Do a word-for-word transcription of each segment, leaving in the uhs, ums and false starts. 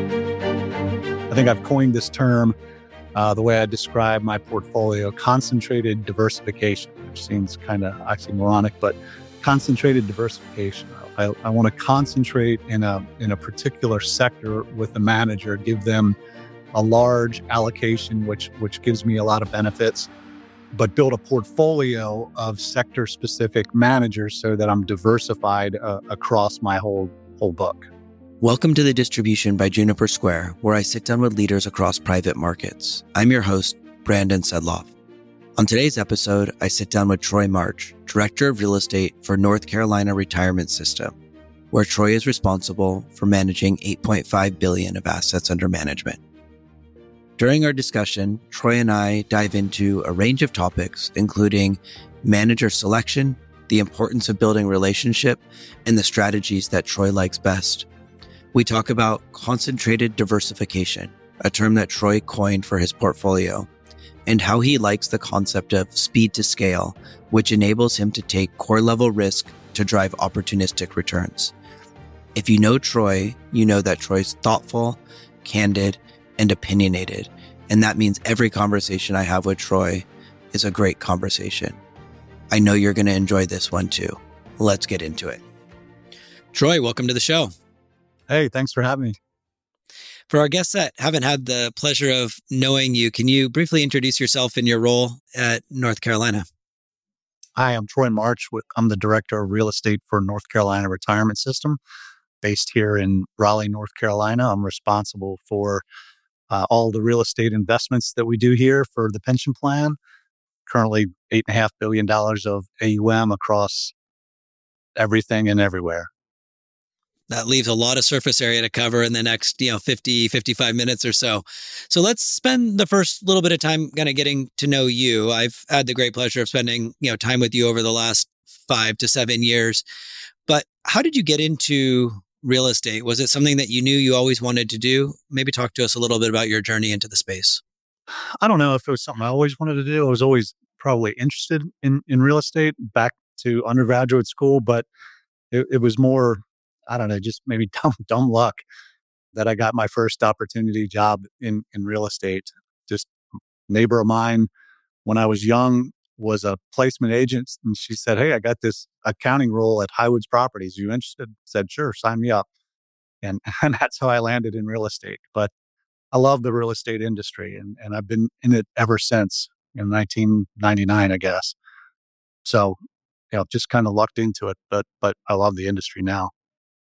I think I've coined this term, uh, the way I describe my portfolio, concentrated diversification, which seems kind of oxymoronic, but concentrated diversification. I, I want to concentrate in a in a particular sector with the manager, give them a large allocation, which which gives me a lot of benefits, but build a portfolio of sector-specific managers so that I'm diversified uh, across my whole whole book. Welcome to The Distribution by Juniper Square, where I sit down with leaders across private markets. I'm your host, Brandon Sedloff. On today's episode, I sit down with Troy March, Director of Real Estate for North Carolina Retirement System, where Troy is responsible for managing eight point five billion dollars of assets under management. During our discussion, Troy and I dive into a range of topics, including manager selection, the importance of building relationship, and the strategies that Troy likes best. We talk about concentrated diversification, a term that Troy coined for his portfolio, and how he likes the concept of speed to scale, which enables him to take core level risk to drive opportunistic returns. If you know Troy, you know that Troy's thoughtful, candid, and opinionated, and that means every conversation I have with Troy is a great conversation. I know you're going to enjoy this one too. Let's get into it. Troy, welcome to the show. Hey, thanks for having me. For our guests that haven't had the pleasure of knowing you, can you briefly introduce yourself and your role at North Carolina? Hi, I'm Troy March. I'm the Director of Real Estate for North Carolina Retirement System, based here in Raleigh, North Carolina. I'm responsible for uh, all the real estate investments that we do here for the pension plan. Currently, eight point five billion dollars of A U M across everything and everywhere. That leaves a lot of surface area to cover in the next, you know, fifty, fifty-five minutes or so. So let's spend the first little bit of time kind of getting to know you. I've had the great pleasure of spending, you know, time with you over the last five to seven years. But how did you get into real estate? Was it something that you knew you always wanted to do? Maybe talk to us a little bit about your journey into the space. I don't know if it was something I always wanted to do. I was always probably interested in, in real estate back to undergraduate school, but it, it was more, I don't know, just maybe dumb, dumb luck that I got my first opportunity job in, in real estate. Just a neighbor of mine when I was young was a placement agent, and she said, "Hey, I got this accounting role at Highwoods Properties. Are you interested?" I said, "Sure, sign me up." And, and that's how I landed in real estate. But I love the real estate industry, and, and I've been in it ever since, in nineteen ninety-nine, I guess. So, you know, just kind of lucked into it, but but I love the industry now.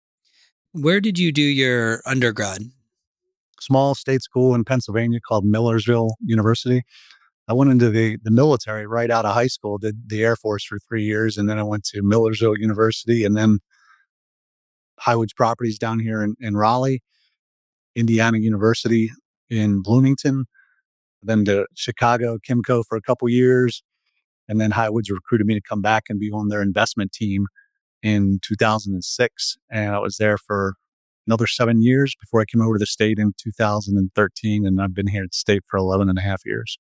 Where did you do your undergrad? Small state school in Pennsylvania called Millersville University. I went into the, the military right out of high school, did the Air Force for three years, and then I went to Millersville University, and then Highwoods Properties down here in, in Raleigh, Indiana University in Bloomington, then to Chicago, Kimco for a couple years, and then Highwoods recruited me to come back and be on their investment team in two thousand six. And I was there for another seven years before I came over to the state in two thousand thirteen. And I've been here at the state for eleven and a half years.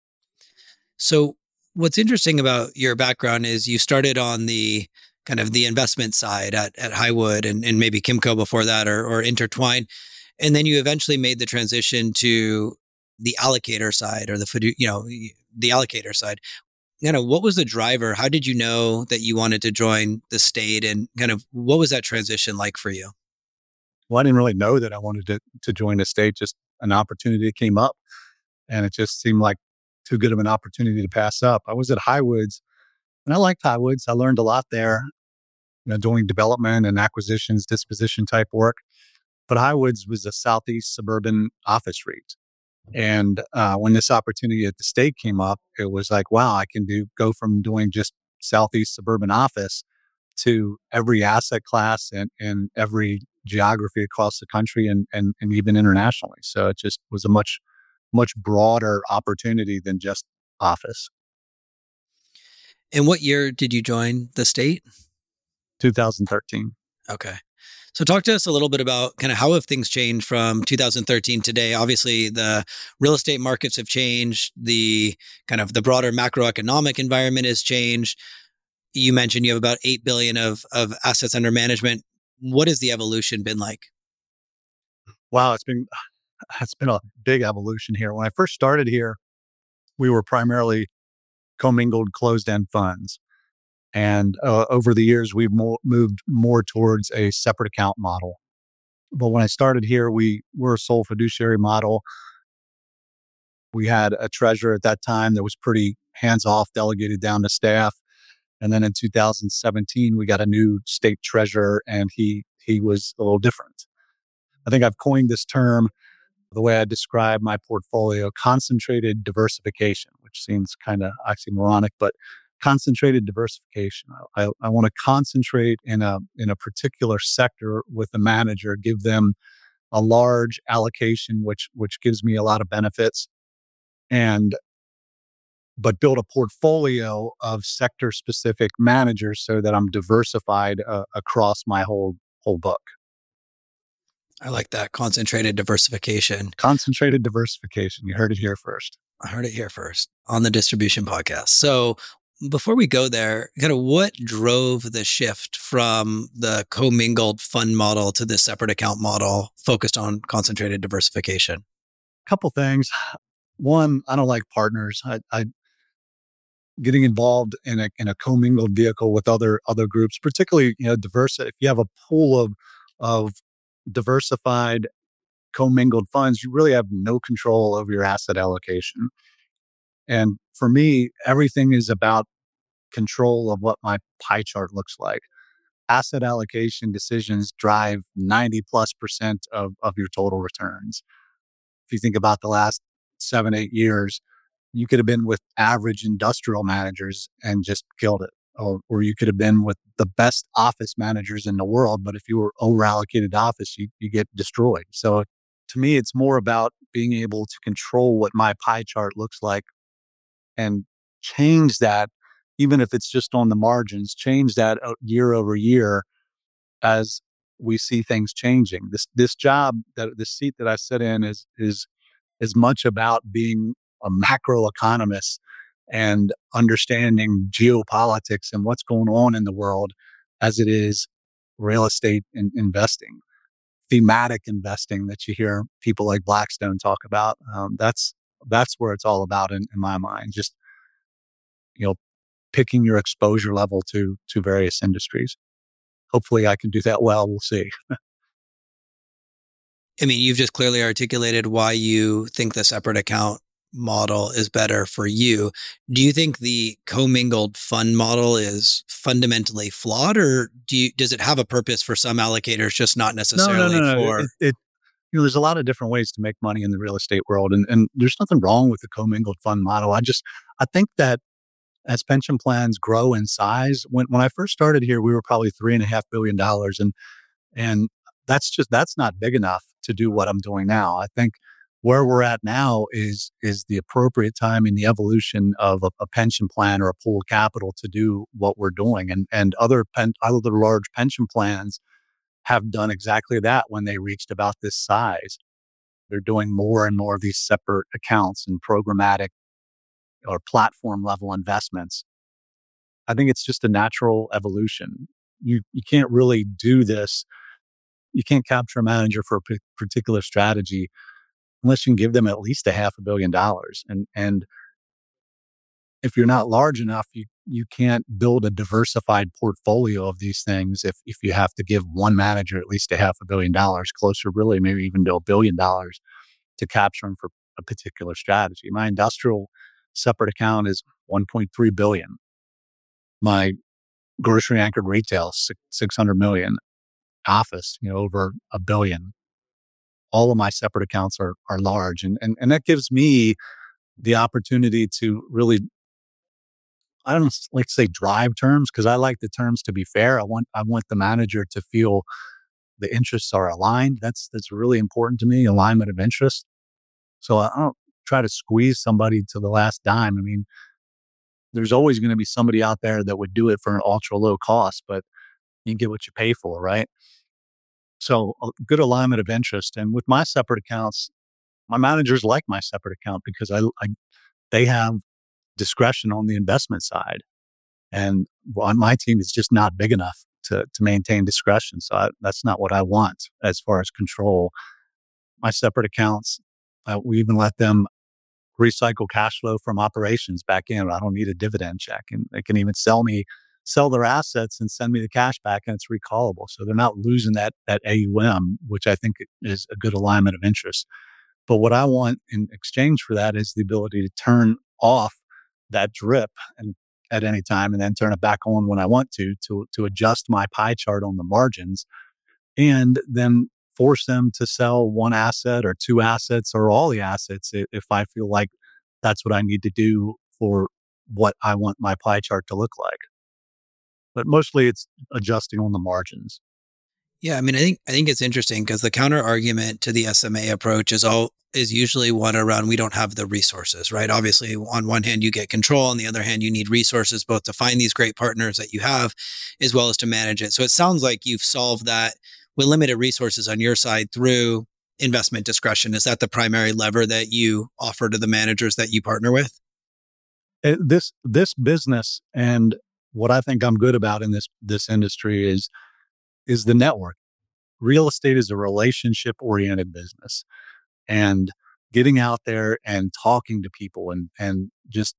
So what's interesting about your background is you started on the kind of the investment side at, at Highwood and, and maybe Kimco before that, or, or Intertwine. And then you eventually made the transition to the allocator side, or the, you know, the allocator side. You know, what was the driver? How did you know that you wanted to join the state, and kind of what was that transition like for you? Well, I didn't really know that I wanted to, to join the state. Just an opportunity came up, and it just seemed like too good of an opportunity to pass up. I was at Highwoods, and I liked Highwoods. I learned a lot there, you know, doing development and acquisitions, disposition type work. But Highwoods was a Southeast suburban office REIT. And uh, when this opportunity at the state came up, it was like, wow, I can do go from doing just Southeast suburban office to every asset class and, and every geography across the country and, and, and even internationally. So it just was a much, much broader opportunity than just office. And what year did you join the state? two thousand thirteen. Okay. So talk to us a little bit about kind of how have things changed from two thousand thirteen today. Obviously, the real estate markets have changed. The kind of the broader macroeconomic environment has changed. You mentioned you have about eight billion dollars of, of assets under management. What has the evolution been like? Wow, it's been it's been a big evolution here. When I first started here, we were primarily commingled closed-end funds. And uh, over the years, we've mo- moved more towards a separate account model. But when I started here, we were a sole fiduciary model. We had a treasurer at that time that was pretty hands-off, delegated down to staff. And then in two thousand seventeen, we got a new state treasurer, and he he was a little different. I think I've coined this term, the way I describe my portfolio, concentrated diversification, which seems kind of oxymoronic, but concentrated diversification. I, I, I want to concentrate in a in a particular sector with a manager, give them a large allocation, which which gives me a lot of benefits, and but build a portfolio of sector specific managers so that I'm diversified uh, across my whole whole book. I like that concentrated diversification. Concentrated diversification. You heard it here first. I heard it here first on the Distribution Podcast. So before we go there, kind of what drove the shift from the commingled fund model to the separate account model focused on concentrated diversification? Couple things. One, I don't like partners. I, I getting involved in a in a commingled vehicle with other other groups, particularly you know diverse. If you have a pool of of diversified commingled funds, you really have no control over your asset allocation. And for me, everything is about control of what my pie chart looks like. Asset allocation decisions drive ninety plus percent of, of your total returns. If you think about the last seven, eight years, you could have been with average industrial managers and just killed it. Or, or you could have been with the best office managers in the world, but if you were over allocated office, you, you get destroyed. So to me, it's more about being able to control what my pie chart looks like and change that, even if it's just on the margins, change that year over year as we see things changing. This this job, that the seat that I sit in is is as much about being a macroeconomist and understanding geopolitics and what's going on in the world as it is real estate in, investing, thematic investing that you hear people like Blackstone talk about. Um, that's that's where it's all about in, in my mind. Just you know, picking your exposure level to to various industries. Hopefully, I can do that well. We'll see. I mean, you've just clearly articulated why you think the separate account model is better for you. Do you think the commingled fund model is fundamentally flawed, or do you, does it have a purpose for some allocators, just not No, necessarily no, no, no. for? It, it you know, there's a lot of different ways to make money in the real estate world, and and there's nothing wrong with the commingled fund model. I just I think that as pension plans grow in size, when when I first started here, we were probably three and a half billion dollars, and and that's just that's not big enough to do what I'm doing now. I think where we're at now is is the appropriate time in the evolution of a, a pension plan or a pool of capital to do what we're doing. And and other pen, other large pension plans have done exactly that when they reached about this size. They're doing more and more of these separate accounts and programmatic or platform level investments. I think it's just a natural evolution. You you can't really do this. You can't capture a manager for a p- particular strategy unless you can give them at least a half a billion dollars. And and if you're not large enough, you you can't build a diversified portfolio of these things if if you have to give one manager at least a half a billion dollars, closer really maybe even to a billion dollars to capture them for a particular strategy. My industrial separate account is one point three billion. My grocery anchored retail six, 600 million. Office, you know, over a billion. All of my separate accounts are are large, and and and that gives me the opportunity to really, I don't like to say drive terms, because I like the terms to be fair. I want I want the manager to feel the interests are aligned. That's that's really important to me, alignment of interest. So I don't try to squeeze somebody to the last dime. I mean, there's always going to be somebody out there that would do it for an ultra low cost, but you get what you pay for, right? So a good alignment of interest. And with my separate accounts, my managers like my separate account because I, I they have discretion on the investment side, and on my team is just not big enough to to maintain discretion. So I, that's not what I want as far as control. my separate accounts. Uh, we even let them recycle cash flow from operations back in. I don't need a dividend check, and they can even sell me, sell their assets and send me the cash back, and it's recallable. So they're not losing that that A U M, which I think is a good alignment of interest. But what I want in exchange for that is the ability to turn off that drip and at any time, and then turn it back on when I want to, to to adjust my pie chart on the margins, and then force them to sell one asset or two assets or all the assets if I feel like that's what I need to do for what I want my pie chart to look like. But mostly it's adjusting on the margins. Yeah, I mean, I think I think it's interesting because the counter argument to the S M A approach is all is usually one around we don't have the resources, right? Obviously, on one hand, you get control. On the other hand, you need resources both to find these great partners that you have, as well as to manage it. So it sounds like you've solved that with limited resources on your side through investment discretion. Is that the primary lever that you offer to the managers that you partner with? It, this this business and what I think I'm good about in this this industry is is the network. Real estate is a relationship oriented business, and getting out there and talking to people and and just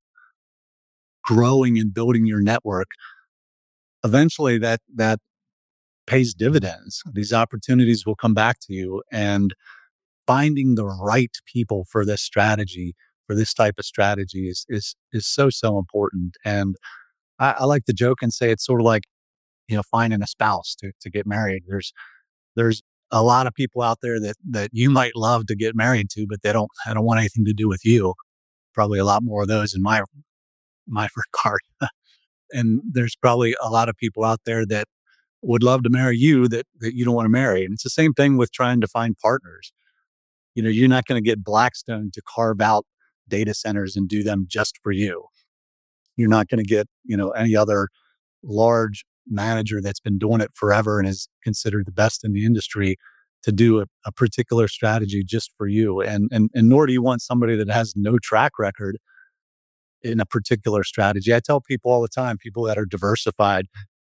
growing and building your network, eventually that that pays dividends. These opportunities will come back to you, and finding the right people for this strategy, for this type of strategy is is is so so important. And I, I like to joke and say it's sort of like, you know, finding a spouse to to get married. There's there's a lot of people out there that that you might love to get married to, but they don't I don't want anything to do with you. Probably a lot more of those in my my regard. And there's probably a lot of people out there that would love to marry you that that you don't want to marry. And it's the same thing with trying to find partners. You know, you're not going to get Blackstone to carve out data centers and do them just for you. You're not going to get, you know, any other large manager that's been doing it forever and is considered the best in the industry to do a, a particular strategy just for you. And, and and nor do you want somebody that has no track record in a particular strategy. I tell people all the time, people that are diversified,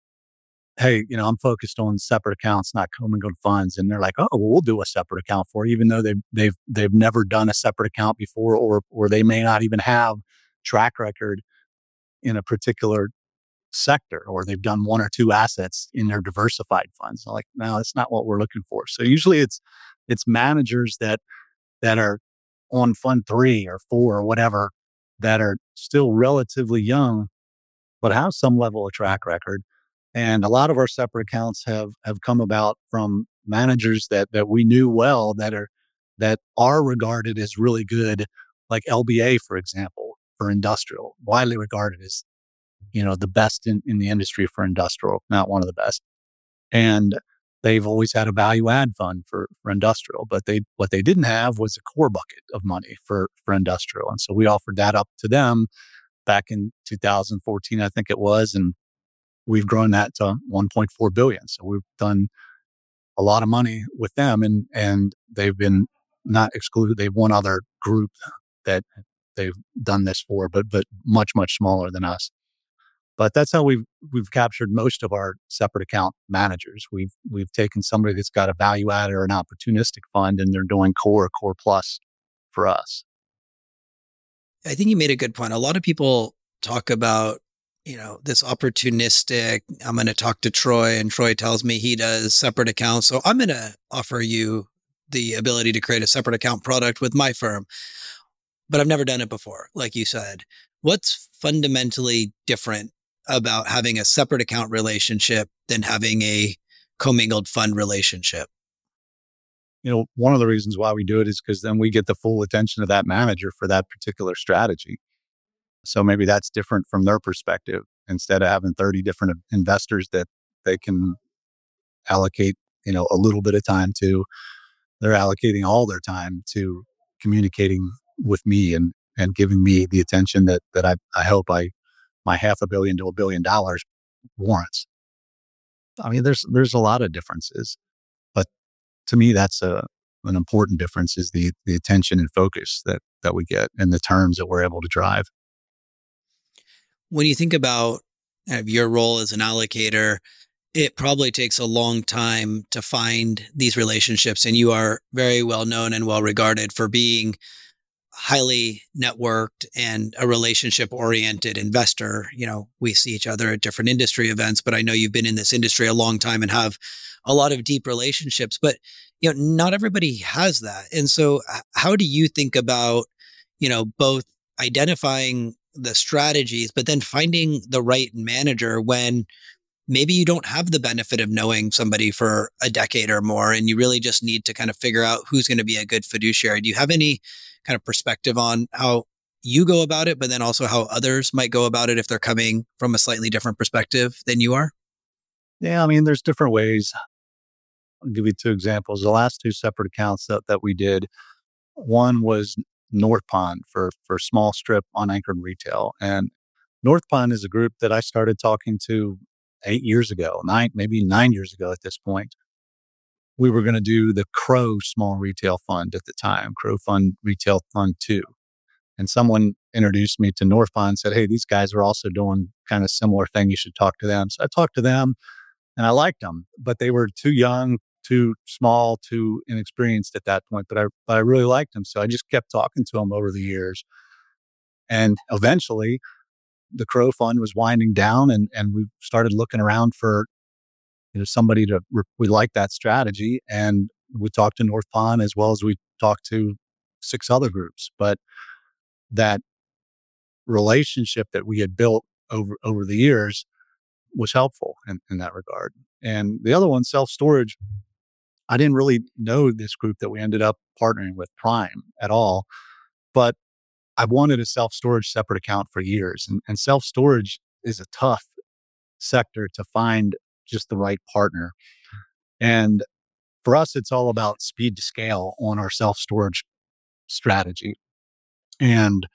hey, you know, I'm focused on separate accounts, not commingled funds. And they're like, oh, well, we'll do a separate account for you, even though they've they've they've never done a separate account before, or or they may not even have track record in a particular sector, or they've done one or two assets in their diversified funds. I'm like, no, that's not what we're looking for. So usually it's it's managers that that are on fund three or four or whatever, that are still relatively young, but have some level of track record. And a lot of our separate accounts have have come about from managers that that we knew well, that are that are regarded as really good, like L B A, for example, for industrial, widely regarded as, you know, the best in, in the industry for industrial, not one of the best. And they've always had a value add fund for, for industrial, but they what they didn't have was a core bucket of money for for industrial. And so we offered that up to them back in two thousand fourteen, I think it was, and we've grown that to one point four billion. So we've done a lot of money with them, and and they've been not excluded. They've one other group that they've done this for, but but much much smaller than us. But that's how we've we've captured most of our separate account managers. We've we've taken somebody that's got a value add or an opportunistic fund, and they're doing core, core plus for us. I think you made a good point. A lot of people talk about, you know, this opportunistic, I'm going to talk to Troy and Troy tells me he does separate accounts. So I'm going to offer you the ability to create a separate account product with my firm. But I've never done it before, like you said. What's fundamentally different about having a separate account relationship than having a commingled fund relationship? You know, one of the reasons why we do it is because then we get the full attention of that manager for that particular strategy. So maybe that's different from their perspective. Instead of having thirty different investors that they can allocate, you know, a little bit of time to, they're allocating all their time to communicating with me and and giving me the attention that that I, I hope I my half a billion to a billion dollars warrants. I mean, there's there's a lot of differences, but to me, that's a an important difference is the the attention and focus that that we get and the terms that we're able to drive. When you think about kind of your role as an allocator, it probably takes a long time to find these relationships. And you are very well known and well regarded for being highly networked and a relationship oriented investor. You know, we see each other at different industry events, but I know you've been in this industry a long time and have a lot of deep relationships, but you know, not everybody has that. And so how do you think about, you know, both identifying the strategies, but then finding the right manager when maybe you don't have the benefit of knowing somebody for a decade or more, and you really just need to kind of figure out who's going to be a good fiduciary? Do you have any kind of perspective on how you go about it, but then also how others might go about it if they're coming from a slightly different perspective than you are? Yeah, I mean, there's different ways. I'll give you two examples. The last two separate accounts that, that we did, one was North Pond for, for small strip unanchored retail. And North Pond is a group that I started talking to eight years ago, nine, maybe nine years ago at this point. We were going to do the Crow Small Retail Fund at the time, Crow Fund Retail Fund two. And someone introduced me to North Pond and said, hey, these guys are also doing kind of similar thing. You should talk to them. So I talked to them and I liked them, but they were too young, too small, too inexperienced at that point. But I, but I really liked them. So I just kept talking to them over the years. And eventually the Crow Fund was winding down, and, and we started looking around for, you know, somebody to, we liked that strategy. And we talked to North Pond as well as we talked to six other groups. But that relationship that we had built over, over the years was helpful in, in that regard. And the other one, self-storage, I didn't really know this group that we ended up partnering with, Prime, at all. But I wanted a self-storage separate account for years. And, and self-storage is a tough sector to find just the right partner. And for us, it's all about speed to scale on our self-storage strategy. And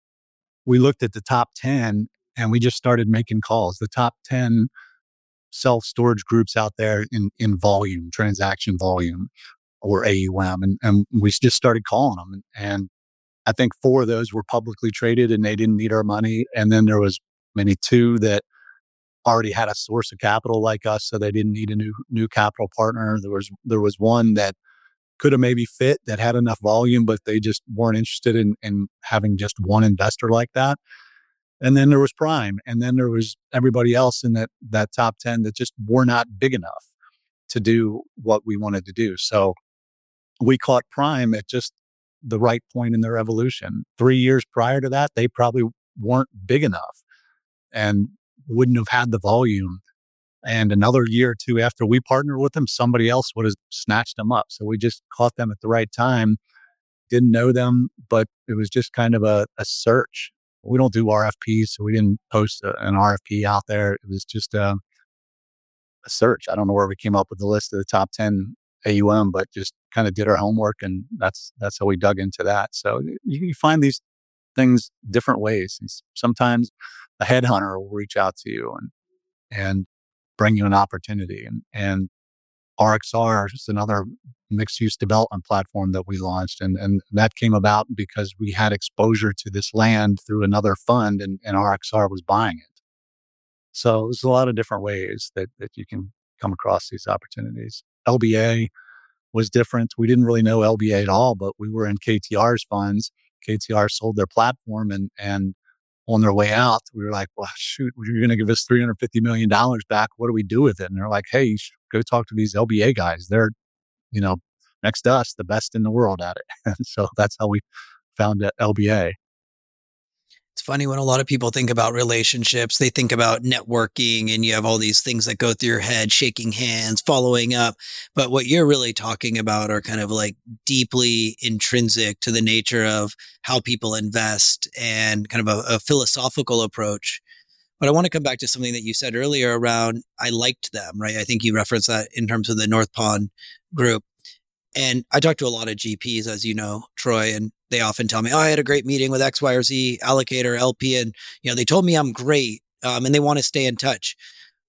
we looked at the top ten and we just started making calls. The top ten self-storage groups out there in, in volume, transaction volume, or A U M. And, and we just started calling them. And, and I think four of those were publicly traded and they didn't need our money. And then there was maybe two that already had a source of capital like us, so they didn't need a new new capital partner. There was there was one that could have maybe fit, that had enough volume, but they just weren't interested in, in having just one investor like that. And then there was Prime. And then there was everybody else in that that top ten that just were not big enough to do what we wanted to do. So we caught Prime at just the right point in their evolution. Three years prior to that, they probably weren't big enough and wouldn't have had the volume. And another year or two after we partnered with them, somebody else would have snatched them up. So we just caught them at the right time. Didn't know them, but it was just kind of a, a search. We don't do R F Ps, so we didn't post a, an R F P out there. It was just a, a search. I don't know where we came up with the list of the top ten A U M, but just kind of did our homework, and that's that's how we dug into that. So you, you find these things different ways. And sometimes a headhunter will reach out to you and and bring you an opportunity. And and R X R is another mixed use development platform that we launched, and and that came about because we had exposure to this land through another fund, and, and R X R was buying it. So there's a lot of different ways that that you can come across these opportunities. L B A was different. We didn't really know L B A at all, but we were in K T R's funds. K T R sold their platform, and and on their way out, we were like, well, shoot, you're going to give us three hundred fifty million dollars back. What do we do with it? And they're like, hey, you should go talk to these L B A guys. They're, you know, next to us, the best in the world at it. And so that's how we found L B A. It's funny when a lot of people think about relationships, they think about networking and you have all these things that go through your head, shaking hands, following up. But what you're really talking about are kind of like deeply intrinsic to the nature of how people invest and kind of a, a philosophical approach. But I want to come back to something that you said earlier around, I liked them, right? I think you referenced that in terms of the North Pond group. And I talk to a lot of G Ps, as you know, Troy, and they often tell me, oh, I had a great meeting with X, Y, or Z allocator, L P, and you know, they told me I'm great, um, and they want to stay in touch.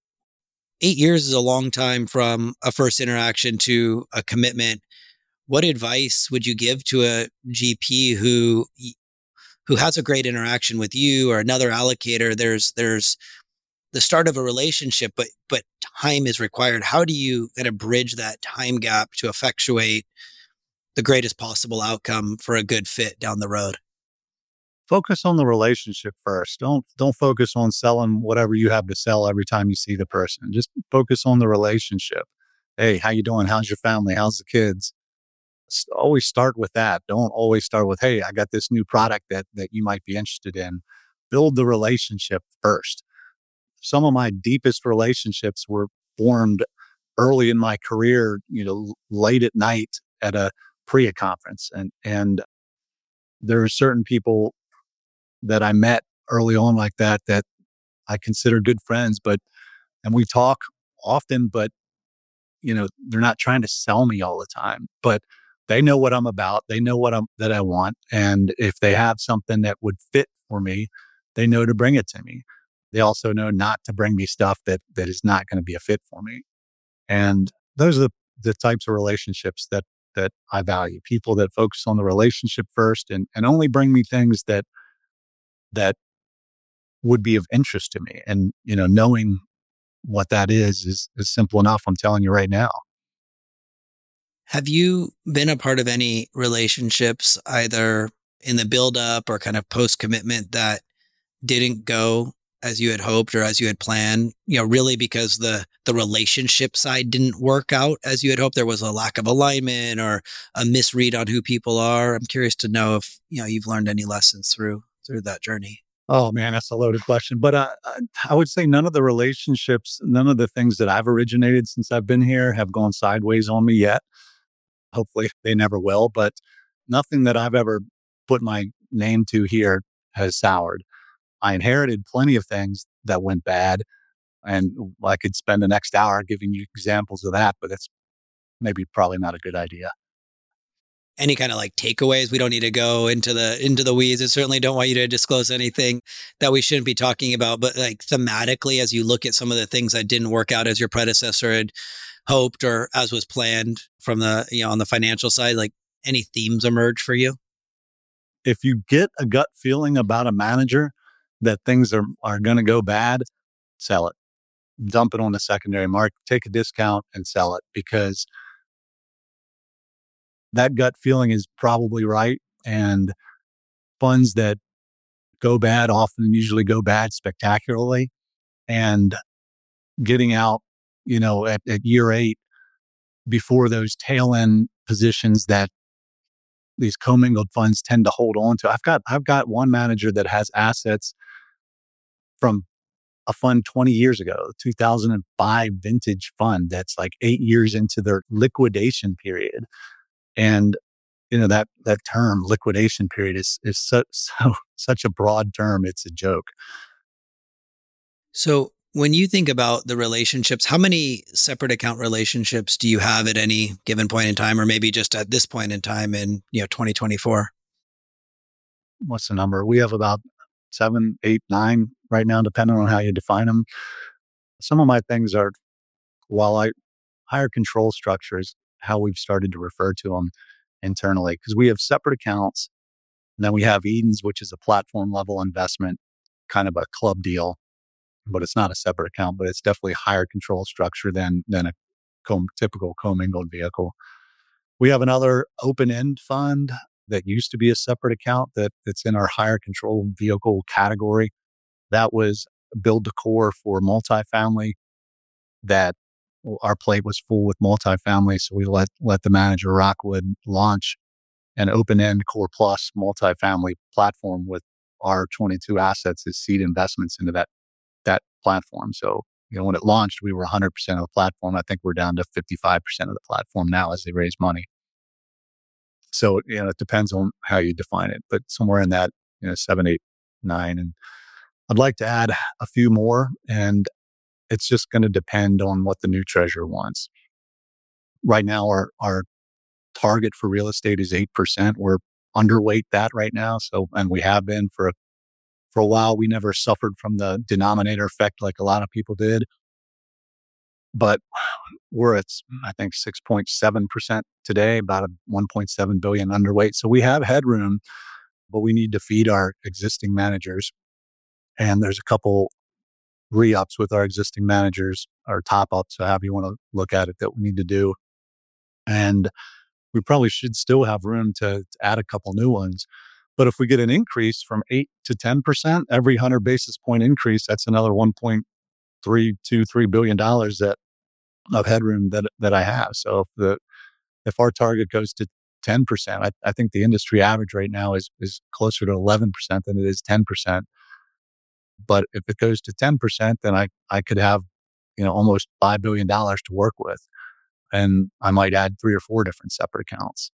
Eight years is a long time from a first interaction to a commitment. What advice would you give to a G P who who has a great interaction with you or another allocator? There's there's the start of a relationship, but but time is required. How do you kind of bridge that time gap to effectuate the greatest possible outcome for a good fit down the road? Focus on the relationship first. Don't don't focus on selling whatever you have to sell every time you see the person. Just focus on the relationship. Hey, how you doing? How's your family? How's the kids? S- Always start with that. Don't always start with, hey, I got this new product that that you might be interested in. Build the relationship first. Some of my deepest relationships were formed early in my career, you know, late at night at a P R I A conference. And and there are certain people that I met early on like that that I consider good friends, but and we talk often, but you know, they're not trying to sell me all the time. But they know what I'm about. They know what I'm that I want. And if they have something that would fit for me, they know to bring it to me. They also know not to bring me stuff that that is not going to be a fit for me. And those are the, the types of relationships that that I value. People that focus on the relationship first and, and only bring me things that that would be of interest to me. And, you know, knowing what that is is is simple enough. I'm telling you right now. Have you been a part of any relationships, either in the build up or kind of post commitment, that didn't go as you had hoped or as you had planned, you know, really because the the relationship side didn't work out as you had hoped? There was a lack of alignment or a misread on who people are. I'm curious to know if, you know, you've learned any lessons through through that journey. Oh man, that's a loaded question. But uh, I I would say none of the relationships, none of the things that I've originated since I've been here have gone sideways on me yet. Hopefully they never will. But nothing that I've ever put my name to here has soured. I inherited plenty of things that went bad. And I could spend the next hour giving you examples of that, but that's maybe probably not a good idea. Any kind of like takeaways? We don't need to go into the into the weeds. I certainly don't want you to disclose anything that we shouldn't be talking about. But like thematically, as you look at some of the things that didn't work out as your predecessor had hoped or as was planned from the, you know, on the financial side, like any themes emerge for you? If you get a gut feeling about a manager that things are, are going to go bad, sell it. Dump it on the secondary market, take a discount and sell it because that gut feeling is probably right. And funds that go bad often usually go bad spectacularly. And getting out, you know, at, at year eight before those tail end positions that these commingled funds tend to hold on to. I've got I've got one manager that has assets from a fund twenty years ago, two thousand five vintage fund that's like eight years into their liquidation period. And you know that that term liquidation period is is so, so such a broad term. It's a joke. So when you think about the relationships, how many separate account relationships do you have at any given point in time, or maybe just at this point in time in, you know, twenty twenty-four? What's the number? We have about seven, eight, nine right now, depending on how you define them. Some of my things are while I higher control structures, how we've started to refer to them internally, because we have separate accounts. And then we have Edens, which is a platform level investment, kind of a club deal, but it's not a separate account, but it's definitely higher control structure than than a com- typical commingled vehicle. We have another open end fund that used to be a separate account that that's in our higher control vehicle category. That was build to core for multifamily. That our plate was full with multifamily, so we let let the manager Rockwood launch an open end core plus multifamily platform with our twenty-two assets as seed investments into that that platform. So, you know, when it launched, we were one hundred percent of the platform. I think we're down to fifty-five percent of the platform now as they raise money. So, you know, it depends on how you define it, but somewhere in that, you know, seven, eight, nine. And I'd like to add a few more, and it's just going to depend on what the new treasurer wants. Right now, our, our target for real estate is eight percent. We're underweight that right now. So, and we have been for a, for a while. We never suffered from the denominator effect like a lot of people did, but we're at, I think, six point seven percent today, about a one point seven billion underweight. So we have headroom, but we need to feed our existing managers. And there's a couple re-ups with our existing managers, or top ups, however you want to look at it, that we need to do. And we probably should still have room to, to add a couple new ones. But if we get an increase from eight to ten percent, every one hundred basis point increase, that's another one point three two three billion dollars that of headroom that that I have. So if the if our target goes to ten percent, I, I think the industry average right now is is closer to eleven percent than it is ten percent. But if it goes to ten percent, then I, I could have, you know, almost five billion dollars to work with. And I might add three or four different separate accounts.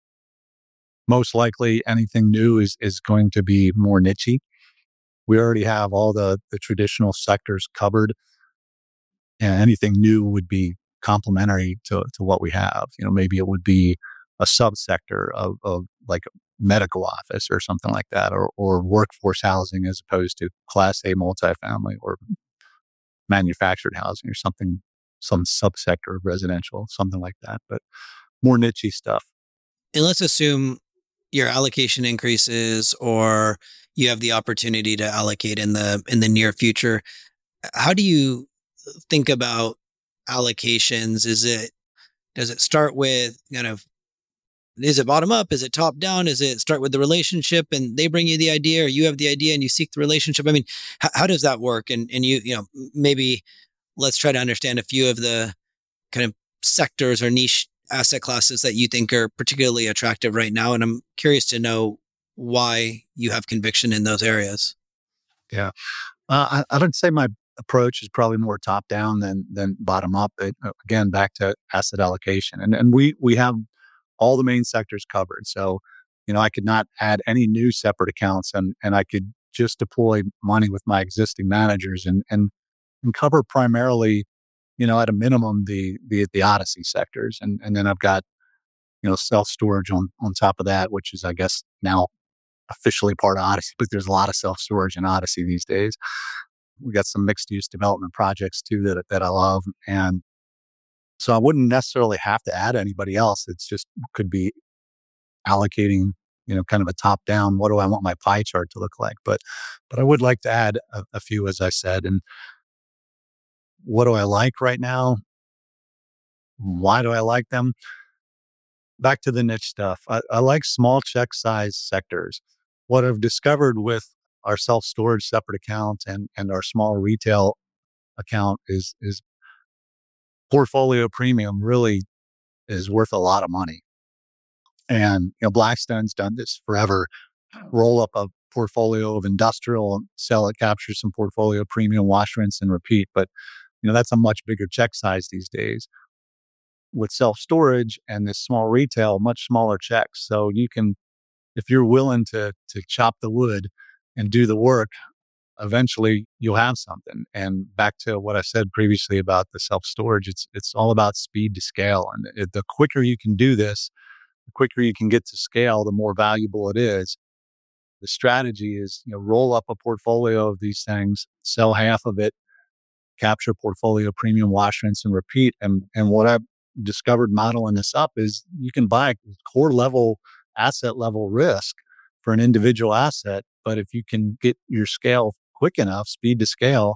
Most likely anything new is, is going to be more nichey. We already have all the, the traditional sectors covered, and anything new would be complementary to, to what we have. You know, maybe it would be a subsector of, of like medical office or something like that, or, or workforce housing as opposed to class A multifamily or manufactured housing or something, some subsector of residential, something like that, but more nichey stuff. And let's assume your allocation increases or you have the opportunity to allocate in the in the near future. How do you think about allocations? Is it does it start with kind of is it bottom up? Is it top down? Is it start with the relationship and they bring you the idea, or you have the idea and you seek the relationship? I mean, how, how does that work? And and you you know maybe let's try to understand a few of the kind of sectors or niche asset classes that you think are particularly attractive right now. And I'm curious to know why you have conviction in those areas. Yeah, uh, I, I would say my approach is probably more top down than than bottom up. It, again, back to asset allocation, and and we we have all the main sectors covered. So, you know, I could not add any new separate accounts, and and I could just deploy money with my existing managers and and, and cover primarily, you know, at a minimum the the the Odyssey sectors, and and then I've got, you know, self storage on on top of that, which is, I guess, now officially part of Odyssey, but there's a lot of self storage in Odyssey these days. We got some mixed use development projects too that that I love, and so I wouldn't necessarily have to add anybody else. It's just could be allocating, you know, kind of a top down. What do I want my pie chart to look like? But but I would like to add a, a few, as I said. And what do I like right now? Why do I like them? Back to the niche stuff. I, I like small check size sectors. What I've discovered with our self storage separate account and and our small retail account is is portfolio premium really is worth a lot of money. And you know, Blackstone's done this forever. Roll up a portfolio of industrial, sell it, capture some portfolio premium, wash, rinse, and repeat. But you know, that's a much bigger check size these days. With self storage and this small retail, much smaller checks. So you can, if you're willing to to chop the wood and do the work, eventually you'll have something. And back to what I said previously about the self storage, it's it's all about speed to scale. And it, the quicker you can do this, the quicker you can get to scale, the more valuable it is. The strategy is, you know, roll up a portfolio of these things, sell half of it, capture portfolio premium, wash, rinse, and repeat. And and what I've discovered modeling this up is you can buy core level, asset level risk for an individual asset. But if you can get your scale quick enough, speed to scale,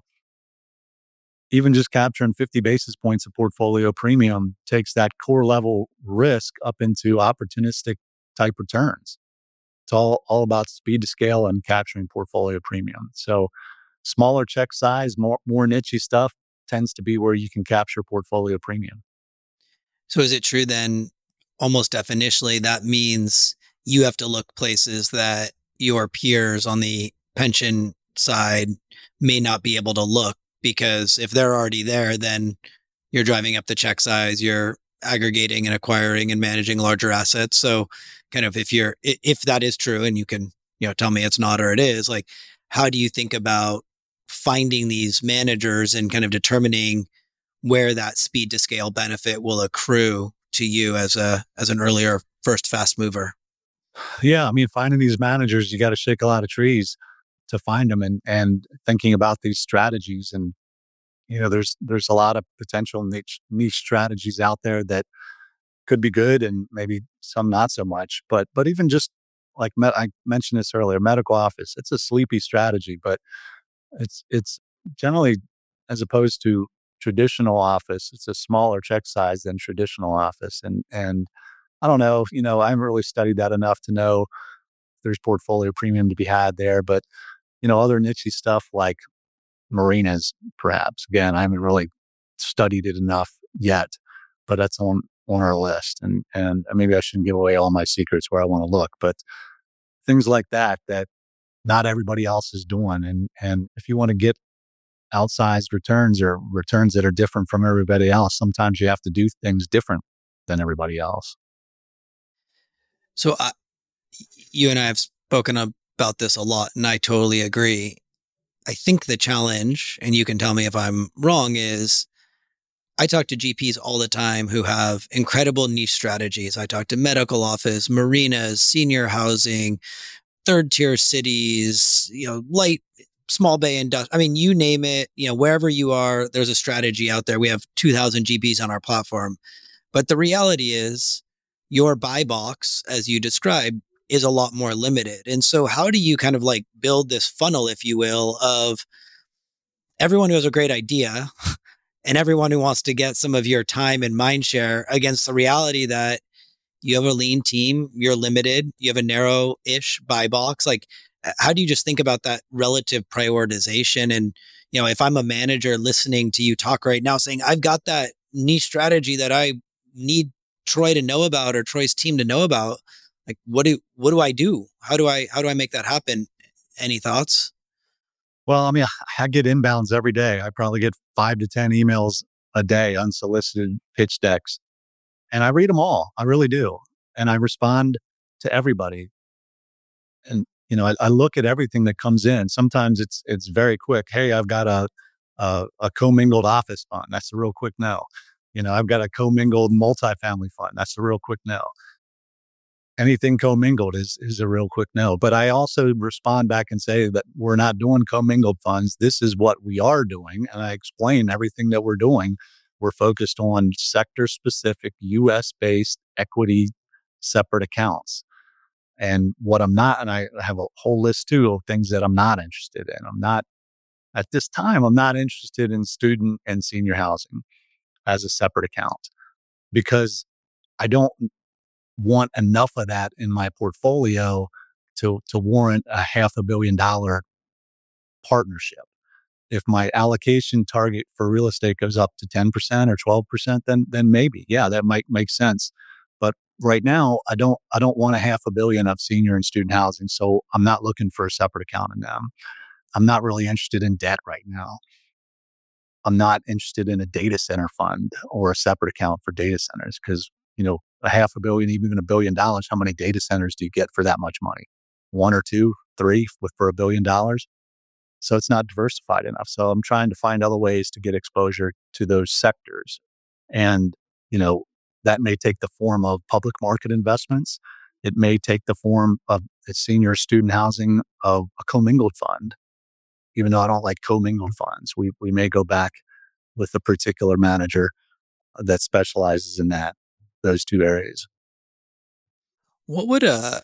even just capturing fifty basis points of portfolio premium takes that core level risk up into opportunistic type returns. It's all, all about speed to scale and capturing portfolio premium. So smaller check size, more, more niche stuff tends to be where you can capture portfolio premium. So is it true then, almost definitionally, that means you have to look places that your peers on the pension side may not be able to look, because if they're already there, then you're driving up the check size, you're aggregating and acquiring and managing larger assets. So kind of if you're, if that is true, and you can, you know, tell me it's not or it is, like, how do you think about finding these managers and kind of determining where that speed to scale benefit will accrue to you as a, as an earlier first fast mover? Yeah. I mean, finding these managers, you got to shake a lot of trees to find them, and, and thinking about these strategies. And, you know, there's, there's a lot of potential niche, niche strategies out there that could be good, and maybe some not so much. But but even just like med- I mentioned this earlier, medical office, it's a sleepy strategy, but it's it's generally, as opposed to traditional office, it's a smaller check size than traditional office. And and I don't know, you know, I haven't really studied that enough to know if there's portfolio premium to be had there. But, you know, other niche stuff like marinas, perhaps. Again, I haven't really studied it enough yet, but that's on on our list. And and maybe I shouldn't give away all my secrets where I want to look, but things like that that not everybody else is doing. And and if you want to get outsized returns or returns that are different from everybody else, sometimes you have to do things different than everybody else. So I, you and I have spoken about this a lot, and I totally agree. I think the challenge, and you can tell me if I'm wrong, is I talk to G Ps all the time who have incredible niche strategies. I talk to medical office, marinas, senior housing, third tier cities, you know, light, small bay industrial. I mean, you name it, you know, wherever you are, there's a strategy out there. We have two thousand G Ps on our platform. But the reality is your buy box, as you described, is a lot more limited. And so how do you kind of like build this funnel, if you will, of everyone who has a great idea and everyone who wants to get some of your time and mind share against the reality that you have a lean team, you're limited, you have a narrow-ish buy box. Like, how do you just think about that relative prioritization? And, you know, if I'm a manager listening to you talk right now saying, I've got that niche strategy that I need Troy to know about or Troy's team to know about, like, what do, what do I do? How do I, how do I make that happen? Any thoughts? Well, I mean, I get inbounds every day. I probably get five to ten emails a day, unsolicited pitch decks, and I read them all. I really do. And I respond to everybody. And, you know, I, I look at everything that comes in. Sometimes it's, it's very quick. Hey, I've got a, a, a commingled office fund. That's a real quick no. You know, I've got a commingled multifamily fund. That's a real quick no. Anything commingled is is a real quick no. But I also respond back and say that we're not doing commingled funds. This is what we are doing. And I explain everything that we're doing. We're focused on sector specific, U S based equity separate accounts. And what I'm not, and I have a whole list too of things that I'm not interested in. I'm not, at this time, I'm not interested in student and senior housing as a separate account because I don't want enough of that in my portfolio to to warrant a half a billion dollar partnership. If my allocation target for real estate goes up to ten percent or twelve percent, then then maybe, yeah, that might make sense. But right now, I don't I don't want a half a billion of senior and student housing, so I'm not looking for a separate account in them. I'm not really interested in debt right now. I'm not interested in a data center fund or a separate account for data centers because, you know, a half a billion, even a billion dollars, how many data centers do you get for that much money? One or two, three with for a billion dollars? So it's not diversified enough. So I'm trying to find other ways to get exposure to those sectors. And, you know, that may take the form of public market investments. It may take the form of a senior student housing of a commingled fund. Even though I don't like commingled funds, we we may go back with a particular manager that specializes in that, those two areas. What would a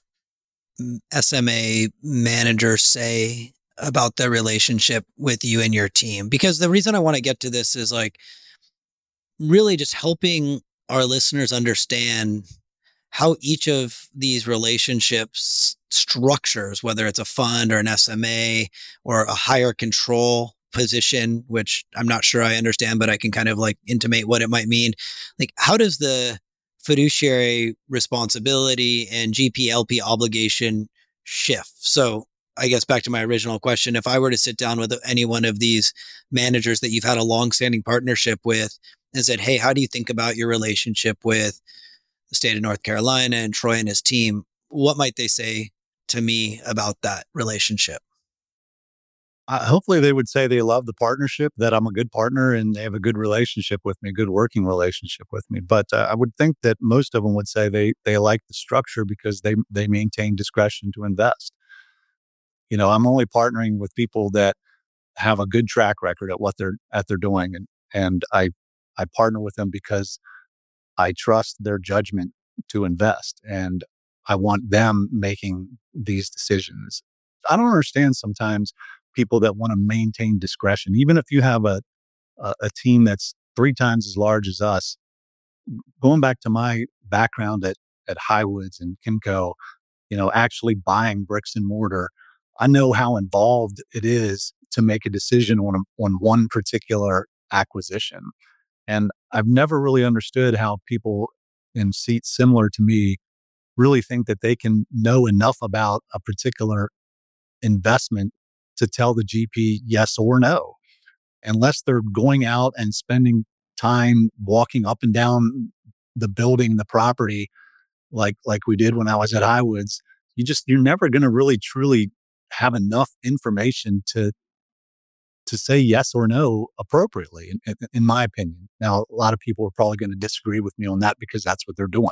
S M A manager say about the relationship with you and your team? Because the reason I want to get to this is like really just helping our listeners understand how each of these relationships structures, whether it's a fund or an S M A or a higher control position, which I'm not sure I understand, but I can kind of like intimate what it might mean. Like, how does the fiduciary responsibility and G P L P obligation shift? So I guess back to my original question, if I were to sit down with any one of these managers that you've had a long-standing partnership with and said, hey, how do you think about your relationship with the state of North Carolina and Troy and his team, what might they say to me about that relationship? Uh, hopefully they would say they love the partnership, that I'm a good partner and they have a good relationship with me, good working relationship with me. But uh, I would think that most of them would say they they like the structure because they they maintain discretion to invest. You know, I'm only partnering with people that have a good track record at what they're at they're doing, and and I I partner with them because I trust their judgment to invest, and I want them making these decisions. I don't understand sometimes people that want to maintain discretion. Even if you have a, a, a team that's three times as large as us, going back to my background at, at Highwoods and Kimco, you know, actually buying bricks and mortar, I know how involved it is to make a decision on, a, on one particular acquisition. And I've never really understood how people in seats similar to me really think that they can know enough about a particular investment to tell the G P yes or no, unless they're going out and spending time walking up and down the building, the property, like like we did when I was at Highwoods. You just you're never going to really truly have enough information to to say yes or no appropriately, in, in, in my opinion. Now, a lot of people are probably going to disagree with me on that because that's what they're doing.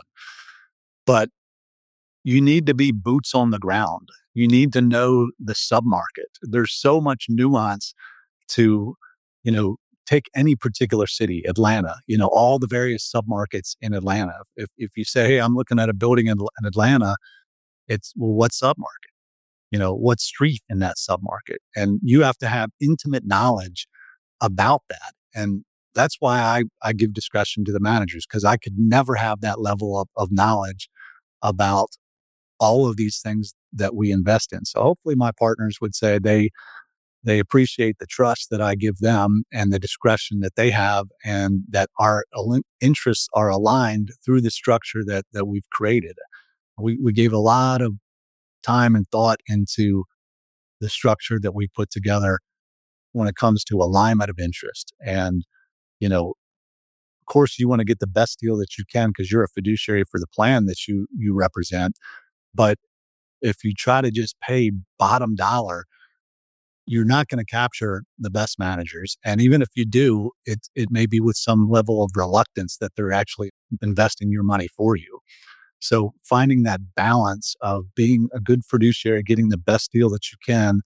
But you need to be boots on the ground. You need to know the submarket. There's so much nuance to, you know, take any particular city, Atlanta, you know, all the various submarkets in Atlanta. If if you say, hey, I'm looking at a building in, in Atlanta, it's, well, what submarket? You know, what street in that submarket? And you have to have intimate knowledge about that. And that's why I, I give discretion to the managers, because I could never have that level of, of knowledge about all of these things that we invest in. So hopefully my partners would say they they appreciate the trust that I give them and the discretion that they have, and that our al- interests are aligned through the structure that that we've created. We we gave a lot of time and thought into the structure that we put together when it comes to alignment of interest. And, you know, of course you want to get the best deal that you can because you're a fiduciary for the plan that you you represent. But if you try to just pay bottom dollar, you're not going to capture the best managers. And even if you do, it it may be with some level of reluctance that they're actually investing your money for you. So finding that balance of being a good fiduciary, getting the best deal that you can,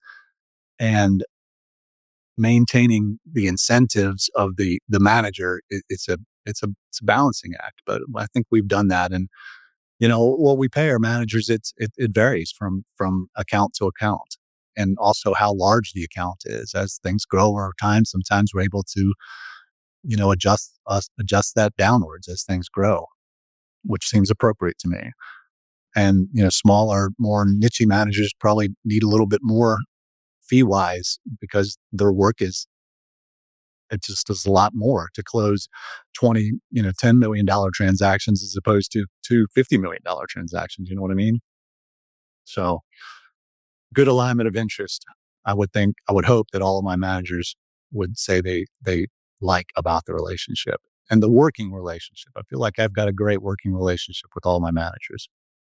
and maintaining the incentives of the the manager, it, it's a it's a it's a balancing act. But I think we've done that. And you know what we pay our managers, it's it, it varies from from account to account, and also how large the account is. As things grow over time, sometimes we're able to you know adjust us adjust that downwards as things grow, which seems appropriate to me. And you know smaller, more niche managers probably need a little bit more fee wise because their work is it just does a lot more to close twenty, you know, ten million dollar transactions as opposed to two fifty million dollar transactions. You know what I mean? So good alignment of interest. I would think, I would hope that all of my managers would say they they like about the relationship and the working relationship. I feel like I've got a great working relationship with all my managers.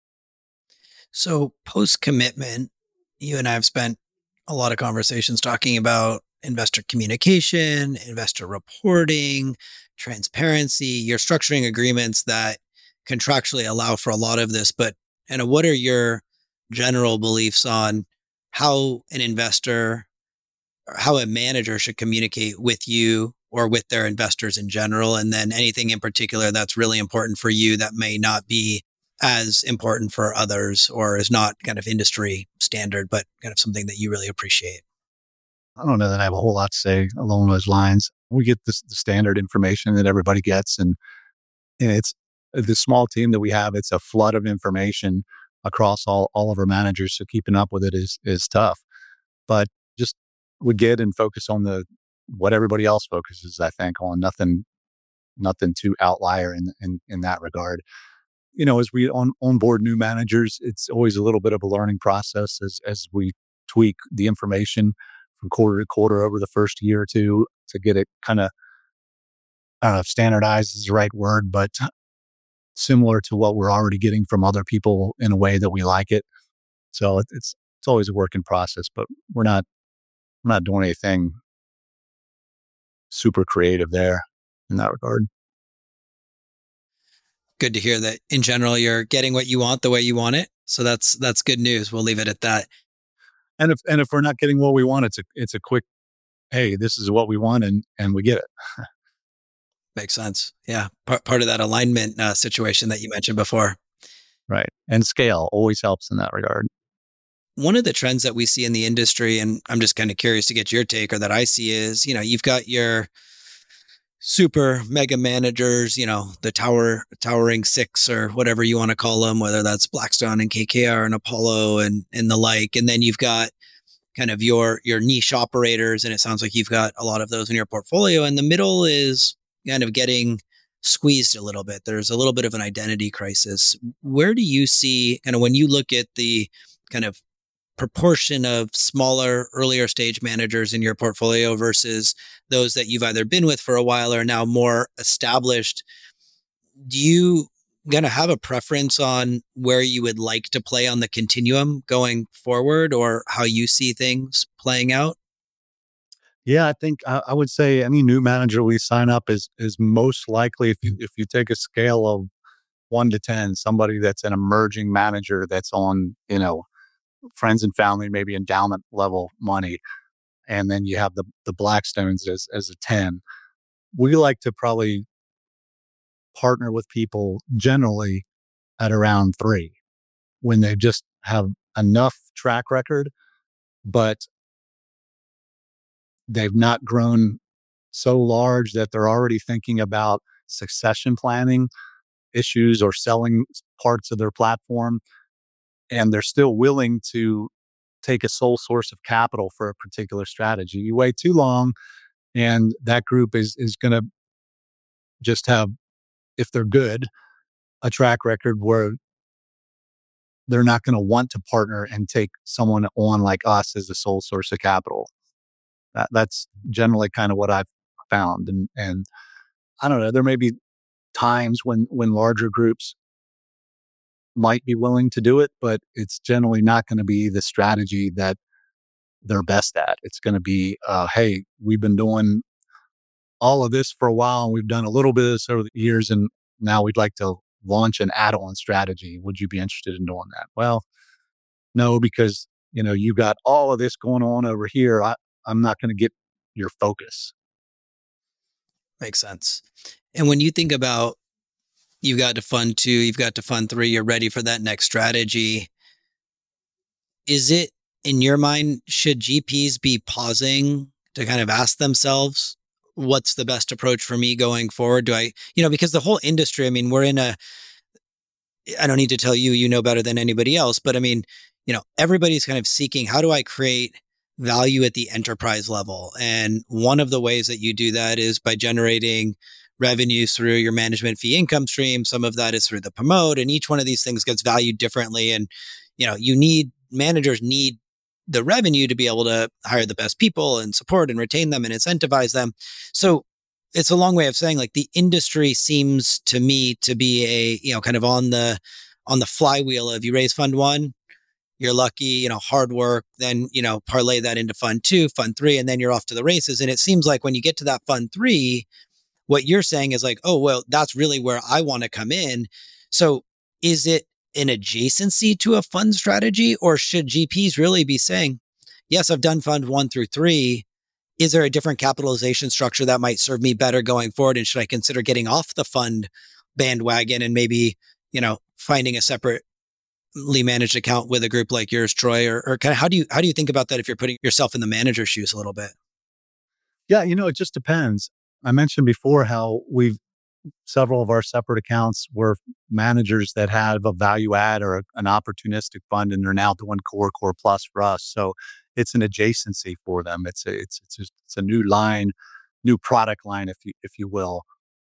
So post commitment, you and I have spent a lot of conversations talking about investor communication, investor reporting, transparency. You're structuring agreements that contractually allow for a lot of this, but and what are your general beliefs on how an investor or how a manager should communicate with you or with their investors in general? And then anything in particular that's really important for you that may not be as important for others or is not kind of industry standard, but kind of something that you really appreciate? I don't know that I have a whole lot to say along those lines. We get this, the standard information that everybody gets, and, and it's the small team that we have. It's a flood of information across all, all of our managers. So keeping up with it is is tough. But just we get and focus on the what everybody else focuses. I think on nothing nothing too outlier in in in that regard. You know, as we on onboard new managers, it's always a little bit of a learning process as as we tweak the information from quarter to quarter over the first year or two to get it kind of, I don't know if standardized is the right word, but similar to what we're already getting from other people in a way that we like it. So it, it's it's always a work in process, but we're not we're not doing anything super creative there in that regard. Good to hear that in general you're getting what you want the way you want it. So that's that's good news. We'll leave it at that. And if and if we're not getting what we want, it's a it's a quick, hey, this is what we want, and and we get it. Makes sense. Yeah. Part, part of that alignment uh, situation that you mentioned before. Right. And scale always helps in that regard. one of the trends that we see in the industry, and I'm just kind of curious to get your take, or that I see is, you know, you've got your super mega managers, you know, the tower, towering six or whatever you want to call them, whether that's Blackstone and K K R and Apollo and, and the like. And then you've got kind of your, your niche operators. And it sounds like you've got a lot of those in your portfolio. And the middle is kind of getting squeezed a little bit. There's a little bit of an identity crisis. Where do you see kind of when you look at the kind of proportion of smaller, earlier stage managers in your portfolio versus those that you've either been with for a while or are now more established? Do you going to have a preference on where you would like to play on the continuum going forward, or how you see things playing out? Yeah, I think I, I would say any new manager we sign up is is most likely, if you if you take a scale of one to ten, somebody that's an emerging manager that's on, you know, friends and family, maybe endowment level money. And then you have the the Blackstones as as a ten. We like to probably partner with people generally at around three when they just have enough track record, but they've not grown so large that they're already thinking about succession planning issues or selling parts of their platform. And they're still willing to take a sole source of capital for a particular strategy. You wait too long, and that group is is going to just have, if they're good, a track record where they're not going to want to partner and take someone on like us as a sole source of capital. That, that's generally kind of what I've found, and and I don't know. There may be times when when larger groups might be willing to do it, but it's generally not going to be the strategy that they're best at. It's going to be, uh, hey, we've been doing all of this for a while, and we've done a little bit of this over the years, and now we'd like to launch an add-on strategy. Would you be interested in doing that? Well, no, because you know you got all of this going on over here. I, I'm not going to get your focus. Makes sense. And when you think about, you've got to fund two, you've got to fund three, you're ready for that next strategy. Is it, in your mind, should G Ps be pausing to kind of ask themselves, what's the best approach for me going forward? Do I, you know, because the whole industry, I mean, we're in a, I don't need to tell you, you know better than anybody else, but I mean, you know, everybody's kind of seeking, how do I create value at the enterprise level? And one of the ways that you do that is by generating revenues through your management fee income stream. Some of that is through the promote, and each one of these things gets valued differently. And, you know, you need, managers need the revenue to be able to hire the best people and support and retain them and incentivize them. So it's a long way of saying, like, the industry seems to me to be a, you know, kind of on the, on the flywheel of, you raise fund one, you're lucky, you know, hard work, then, you know, parlay that into fund two, fund three, and then you're off to the races. And it seems like when you get to that fund three, what you're saying is like, oh, well, that's really where I want to come in. So is it an adjacency to a fund strategy, or should G Ps really be saying, yes, I've done fund one through three. Is there a different capitalization structure that might serve me better going forward? And should I consider getting off the fund bandwagon and maybe, you know, finding a separately managed account with a group like yours, Troy? Or, or kind of how do you, how do you think about that if you're putting yourself in the manager's shoes a little bit? Yeah, you know, it just depends. I mentioned before how we've several of our separate accounts were managers that have a value add or a, an opportunistic fund, and they're now doing core core plus for us. So it's an adjacency for them. It's a, it's it's just, it's a new line, new product line, if you if you will.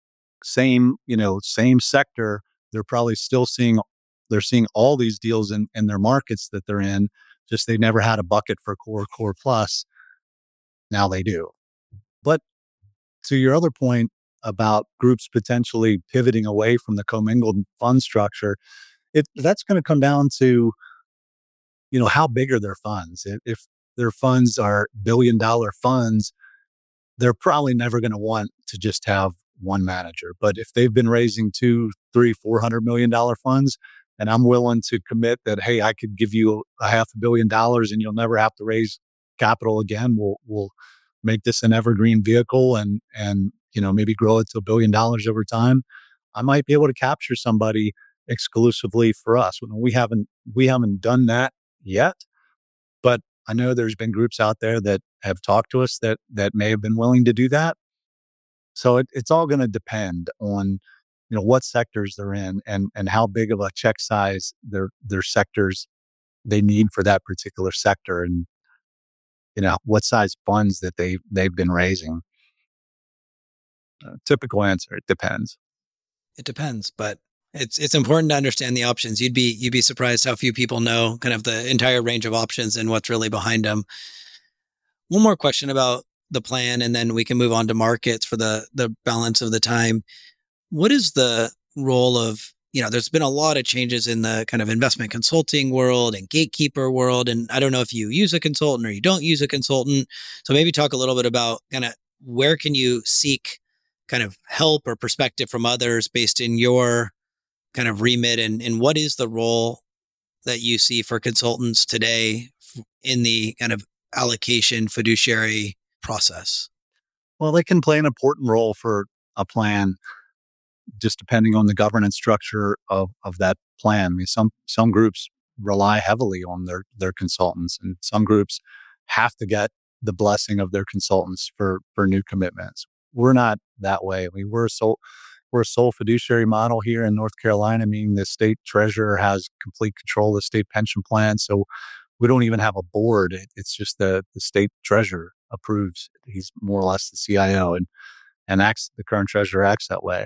Same, you know, same sector. They're probably still seeing they're seeing all these deals in in their markets that they're in. Just they never had a bucket for core core plus. Now they do. But to your other point about groups potentially pivoting away from the commingled fund structure, it that's going to come down to, you know, how big are their funds? If, if their funds are billion dollar funds, they're probably never going to want to just have one manager. But if they've been raising two, three, four hundred million dollar funds, and I'm willing to commit that, hey, I could give you a half a billion dollars and you'll never have to raise capital again. We'll we'll make this an evergreen vehicle, and and you know maybe grow it to a billion dollars over time. I might be able to capture somebody exclusively for us. We haven't we haven't done that yet, I know there's been groups out there that have talked to us that that may have been willing to do that. So it, it's all going to depend on, you know, what sectors they're in and and how big of a check size their their sectors they need for that particular sector, and you know what size funds that they they've been raising. Uh, typical answer: it depends. It depends, but it's it's important to understand the options. You'd be you'd be surprised how few people know kind of the entire range of options and what's really behind them. One more question about the plan, and then we can move on to markets for the the balance of the time. What is the role of, you know, there's been a lot of changes in the kind of investment consulting world and gatekeeper world. And I don't know if you use a consultant or you don't use a consultant. So maybe talk a little bit about kind of where can you seek kind of help or perspective from others based in your kind of remit, and, and what is the role that you see for consultants today in the kind of allocation fiduciary process? Well, they can play an important role for a plan, just depending on the governance structure of, of that plan. I mean, some some groups rely heavily on their their consultants, and some groups have to get the blessing of their consultants for for new commitments. We're not that way. I mean, we're a sole we're a sole fiduciary model here in North Carolina, meaning the state treasurer has complete control of the state pension plan. So we don't even have a board. It, it's just the the state treasurer approves. He's more or less the C I O, and and acts the current treasurer acts that way.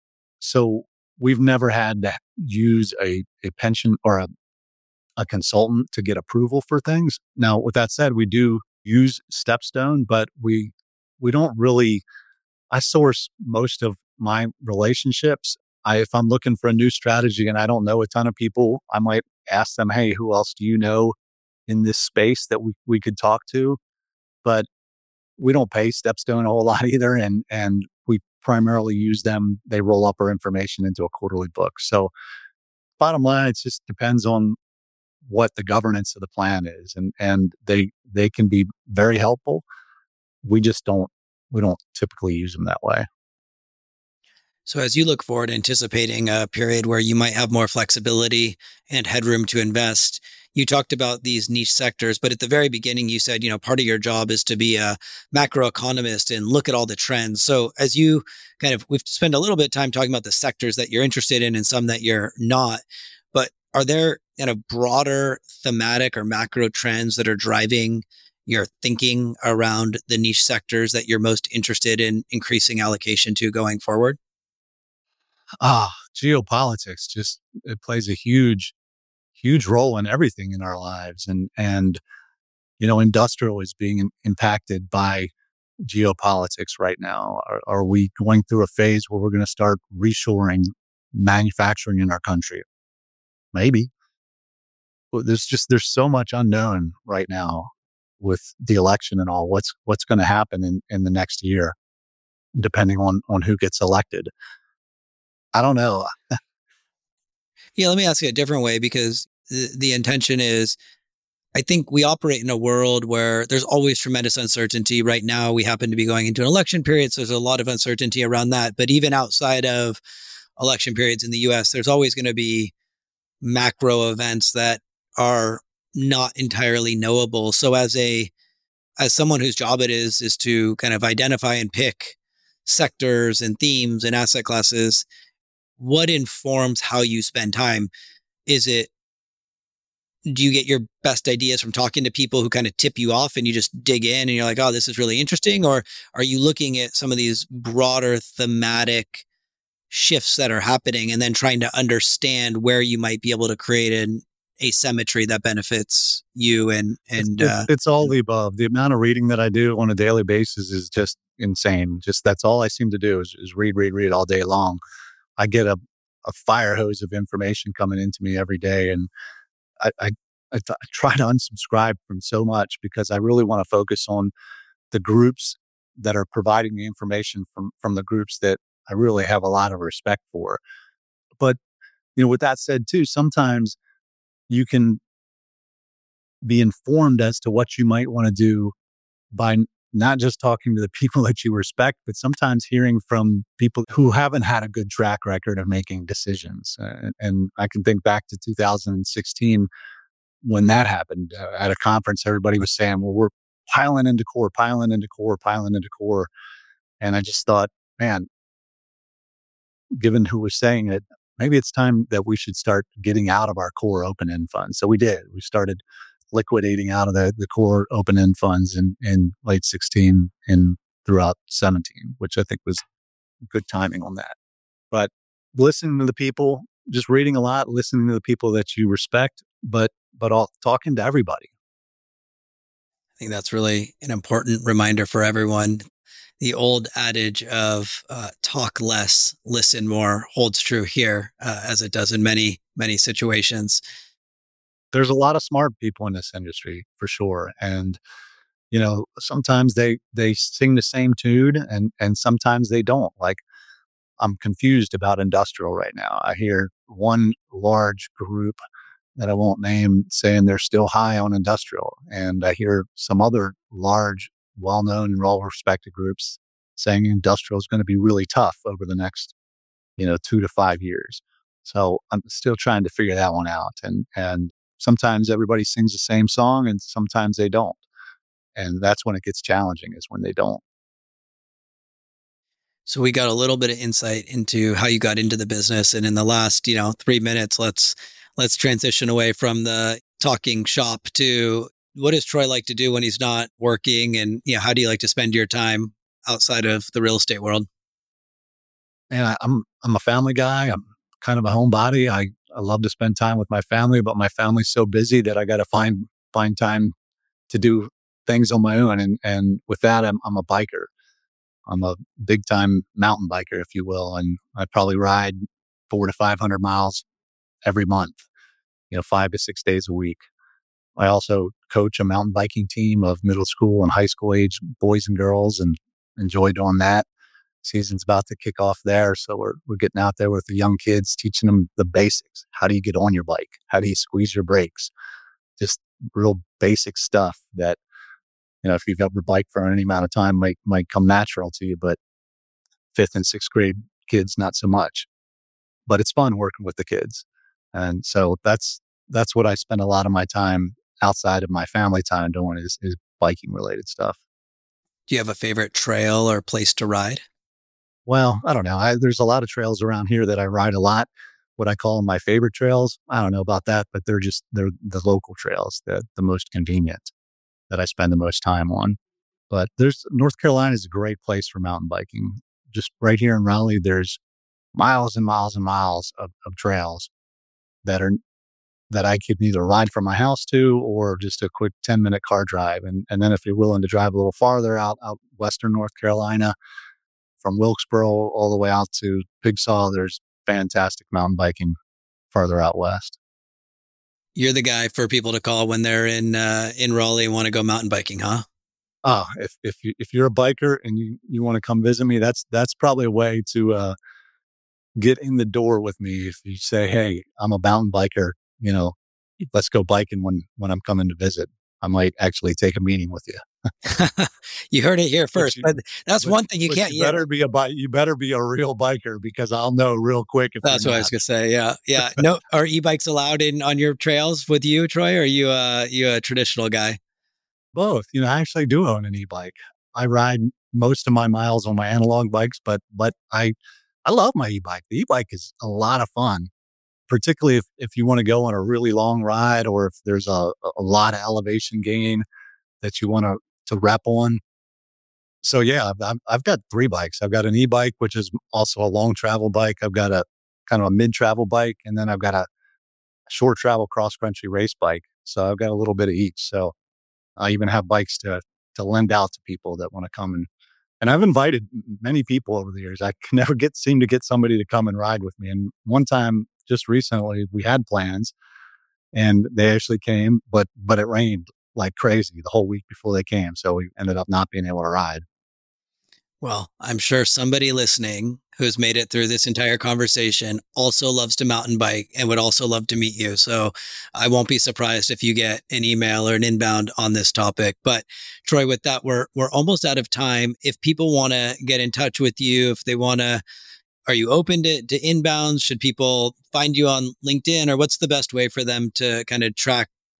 So we've never had to use a, a pension or a, a consultant to get approval for things. Now, with that said, we do use Stepstone, but we we don't really. I source most of my relationships. I, if I'm looking for a new strategy and I don't know a ton of people, I might ask them, "Hey, who else do you know in this space that we we could talk to?" But we don't pay Stepstone a whole lot either, and and we primarily use them. They roll up our information into a quarterly book. So bottom line, it just depends on what the governance of the plan is, and and they they can be very helpful. We just don't we don't typically use them that way. So as you look forward, anticipating a period where you might have more flexibility and headroom to invest, you talked about these niche sectors, but at the very beginning, you said, you know, part of your job is to be a macroeconomist and look at all the trends. So as you kind of, we've spent a little bit of time talking about the sectors that you're interested in and some that you're not, but are there kind of broader thematic or macro trends that are driving your thinking around the niche sectors that you're most interested in increasing allocation to going forward? Ah, geopolitics just it plays a huge, huge role in everything in our lives, and and you know, industrial is being in, impacted by geopolitics right now. Are, are we going through a phase where we're going to start reshoring manufacturing in our country? Maybe. Well, there's just there's so much unknown right now with the election and all. What's what's going to happen in in the next year, depending on on who gets elected. I don't know. Yeah, let me ask you a different way, because the, the intention is, I think we operate in a world where there's always tremendous uncertainty. Right now, we happen to be going into an election period, so there's a lot of uncertainty around that. But even outside of election periods in the U S, there's always going to be macro events that are not entirely knowable. So as a as someone whose job it is is to kind of identify and pick sectors and themes and asset classes, what informs how you spend time? Is it, do you get your best ideas from talking to people who kind of tip you off and you just dig in and you're like, oh, this is really interesting? Or are you looking at some of these broader thematic shifts that are happening and then trying to understand where you might be able to create an asymmetry that benefits you? And, and, It's, uh, it's all the above. The amount of reading that I do on a daily basis is just insane. Just that's all I seem to do is, is read, read, read all day long. I get a, a fire hose of information coming into me every day. And I, I, I, th- I try to unsubscribe from so much because I really want to focus on the groups that are providing the information from, from the groups that I really have a lot of respect for. But, you know, with that said too, sometimes you can be informed as to what you might want to do by n- not just talking to the people that you respect, but sometimes hearing from people who haven't had a good track record of making decisions. Uh, and I can think back to two thousand sixteen when that happened uh, at a conference, everybody was saying, well, we're piling into core, piling into core, piling into core. And I just thought, man, given who was saying it, maybe it's time that we should start getting out of our core open-end funds. So we did. We started liquidating out of the, the core open-end funds in, in late sixteen and throughout seventeen, which I think was good timing on that. But listening to the people, just reading a lot, listening to the people that you respect, but but all talking to everybody. I think that's really an important reminder for everyone. The old adage of uh, talk less, listen more holds true here, uh, as it does in many, many situations. There's a lot of smart people in this industry for sure. And, you know, sometimes they, they sing the same tune and, and sometimes they don't. Like, I'm confused about industrial right now. I hear one large group that I won't name saying they're still high on industrial. And I hear some other large, well-known and well-respected groups saying industrial is going to be really tough over the next, you know, two to five years. So I'm still trying to figure that one out. And, and sometimes everybody sings the same song and sometimes they don't. And that's when it gets challenging, is when they don't. So we got a little bit of insight into how you got into the business. And in the last, you know, three minutes, let's let's transition away from the talking shop to what does Troy like to do when he's not working? And, you know, how do you like to spend your time outside of the real estate world? And I, I'm I'm a family guy. I'm kind of a homebody. I, I love to spend time with my family, but my family's so busy that I got to find find time to do things on my own. And and with that, I'm I'm a biker. I'm a big time mountain biker, if you will, and I probably ride four to five hundred miles every month. You know, five to six days a week. I also coach a mountain biking team of middle school and high school age boys and girls, and enjoy doing that. Season's about to kick off there, so we're we're getting out there with the young kids, teaching them the basics. How do you get on your bike? How do you squeeze your brakes? Just real basic stuff that, you know, if you've ever biked for any amount of time, might might come natural to you, but fifth and sixth grade kids, not so much. But it's fun working with the kids, and so that's that's what I spend a lot of my time outside of my family time doing, is is biking related stuff. Do you have a favorite trail or place to ride? Well, I don't know. I, there's a lot of trails around here that I ride a lot. What I call my favorite trails, I don't know about that, but they're just they're the local trails, the the most convenient, that I spend the most time on. But there's North Carolina is a great place for mountain biking. Just right here in Raleigh, there's miles and miles and miles of, of trails that are that I could either ride from my house to, or just a quick ten minute car drive. And and then if you're willing to drive a little farther out, out western North Carolina, from Wilkesboro all the way out to Pigsaw, there's fantastic mountain biking farther out west. You're the guy for people to call when they're in uh, in Raleigh and want to go mountain biking, huh? Oh, if if you if you're a biker and you, you want to come visit me, that's that's probably a way to uh, get in the door with me. If you say, "Hey, I'm a mountain biker," you know, let's go biking when when I'm coming to visit. I might actually take a meeting with you. You heard it here But first, you, but that's but, one thing you but can't. you Yeah, better be a bike. You better be a real biker, because I'll know real quick if you're that's what I was not. gonna say. Yeah, yeah. No, are e-bikes allowed in on your trails with you, Troy? Or are you uh you a traditional guy? Both. You know, I actually do own an e-bike. I ride most of my miles on my analog bikes, but but I I love my e-bike. The e-bike is a lot of fun, particularly if, if you want to go on a really long ride, or if there's a, a lot of elevation gain that you want to to rep on. So yeah, I've, I've I've got three bikes. I've got an e-bike, which is also a long travel bike. I've got a kind of a mid travel bike, and then I've got a short travel cross country race bike. So I've got a little bit of each. So I even have bikes to to lend out to people that want to come, and and I've invited many people over the years. I can never get seem to get somebody to come and ride with me. And one time, just recently, we had plans, and they actually came, but but it rained like crazy the whole week before they came, so we ended up not being able to ride. Well, I'm sure somebody listening who's made it through this entire conversation also loves to mountain bike and would also love to meet you. So I won't be surprised if you get an email or an inbound on this topic. But Troy, with that, we're we're almost out of time. If people want to get in touch with you, if they want to, are you open to, to inbounds? Should people find you on LinkedIn, or what's the best way for them to kind of track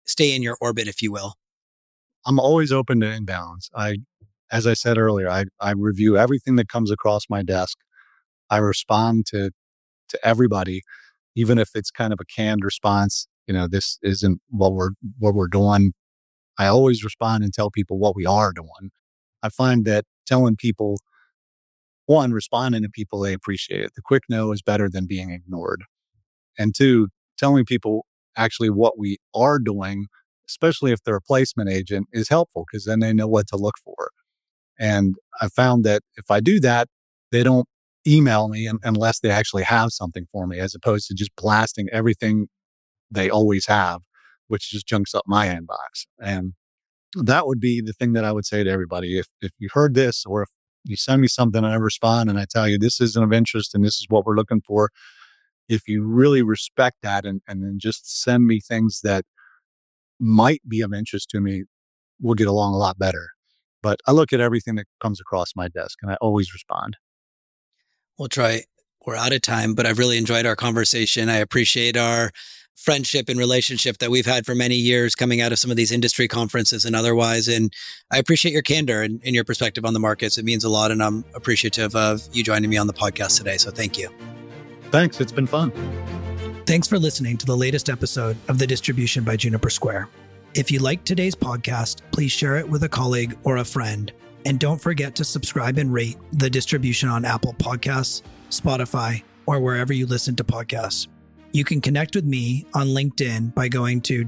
stay in your orbit, if you will? I'm always open to inbounds. I, as I said earlier, I, I review everything that comes across my desk. I respond to, to everybody, even if it's kind of a canned response. You know, this isn't what we're, what we're doing. I always respond and tell people what we are doing. I find that telling people, one, responding to people, they appreciate it. The quick no is better than being ignored. And two, telling people actually what we are doing, especially if they're a placement agent, is helpful because then they know what to look for. And I found that if I do that, they don't email me un- unless they actually have something for me, as opposed to just blasting everything they always have, which just junks up my inbox. And that would be the thing that I would say to everybody. If if you heard this, or if you send me something and I respond and I tell you this isn't of interest and this is what we're looking for, if you really respect that and, and then just send me things that might be of interest to me, we'll get along a lot better. But I look at everything that comes across my desk and I always respond. Well, Troy, we're out of time, but I've really enjoyed our conversation. I appreciate our friendship and relationship that we've had for many years coming out of some of these industry conferences and otherwise. And I appreciate your candor and, and your perspective on the markets. It means a lot. And I'm appreciative of you joining me on the podcast today. So thank you. Thanks. It's been fun. Thanks for listening to the latest episode of The Distribution by Juniper Square. If you liked today's podcast, please share it with a colleague or a friend. And don't forget to subscribe and rate The Distribution on Apple Podcasts, Spotify, or wherever you listen to podcasts. You can connect with me on LinkedIn by going to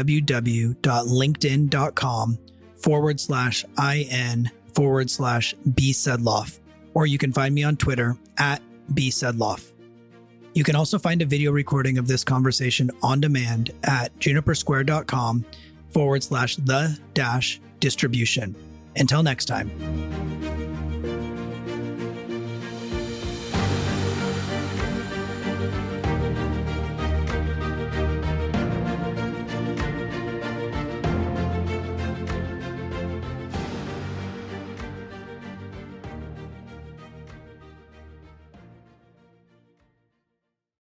www.linkedin.com forward slash IN forward slash B Sedloff. Or you can find me on Twitter at B Sedloff. You can also find a video recording of this conversation on demand at junipersquare.com forward slash the dash distribution. Until next time.